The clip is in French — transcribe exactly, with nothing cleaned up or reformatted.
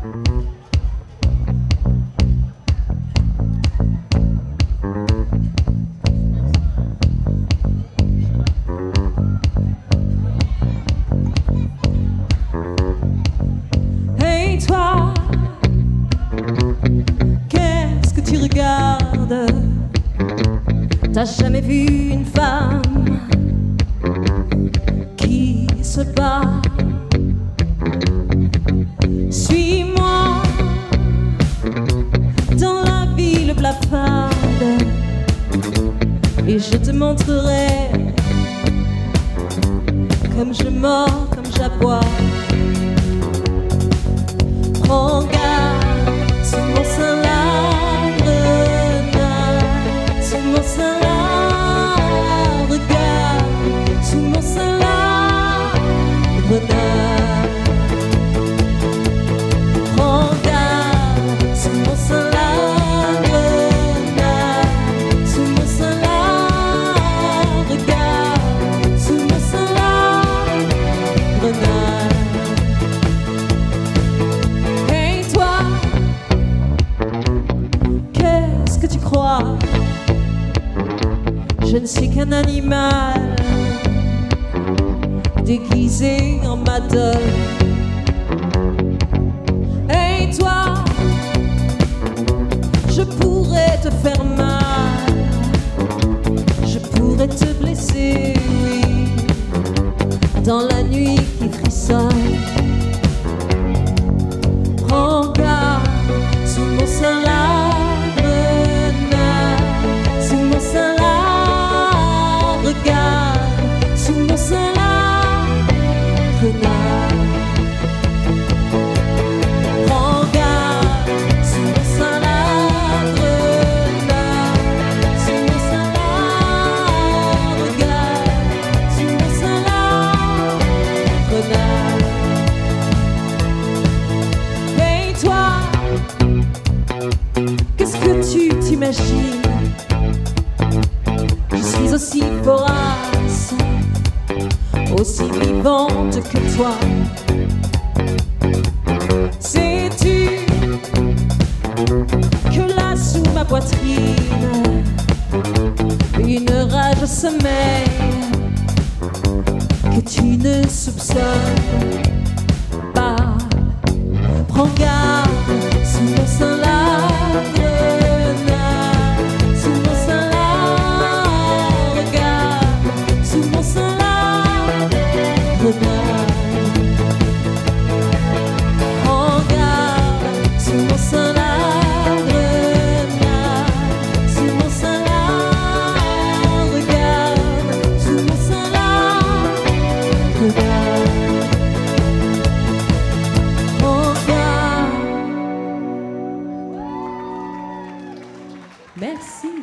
Hey toi, qu'est-ce que tu regardes? T'as jamais vu une femme qui se bat? Suis-moi dans la ville blafarde et je te montrerai comme je mords, comme j'aboie. Prends garde sur mon sein la grenade, sur mon sein la regarde, sur mon sein la grenade. Prends garde sur mon sein la grenade, sur mon sein la regarde, sur mon sein la grenade. Hey toi, qu'est-ce que tu crois? Je ne suis qu'un animal déguisé en madone. Hey toi, je pourrais te faire mal, je pourrais te blesser, oui, dans la nuit qui frissonne. Prends garde sur mon sein la grenade, sur mon sein la regarde, sur mon sein la grenade. Prends garde sur mon sein la grenade, sur mon sein la regarde, sur mon sein la grenade. Hey toi, qu'est-ce que tu t'imagines? Je suis aussi vorace, aussi vivante que toi. Sais-tu que là sous ma poitrine une rage sommeille que tu ne soupçonnes pas? Prends garde sur mon sein la grenade, sur mon sein la regarde, sur mon sein la grenade. Prends garde sur mon sein la grenade, sur mon sein la regarde, sur mon sein la grenade. Merci.